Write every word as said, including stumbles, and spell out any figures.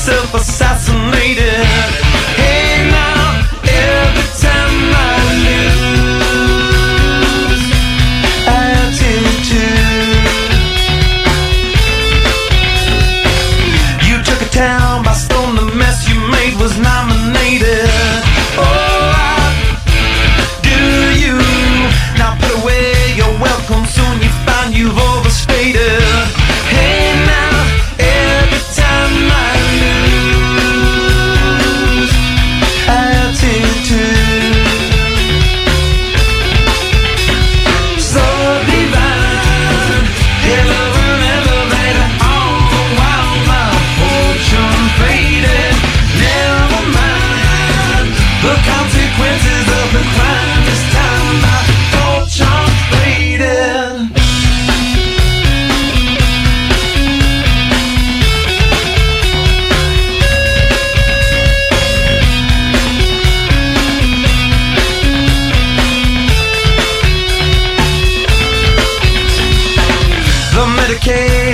self-assassinated. Hey now, every time I lose altitude. You took a town by storm, the mess you made was nominated. Oh, I do you. Now put away your welcome, soon you find you've overstated. Hey now, every time I lose altitude. So divine, eleven elevator on while my fortune faded. Never mind the consequences of the crime. This time my fortune faded. The Medicaid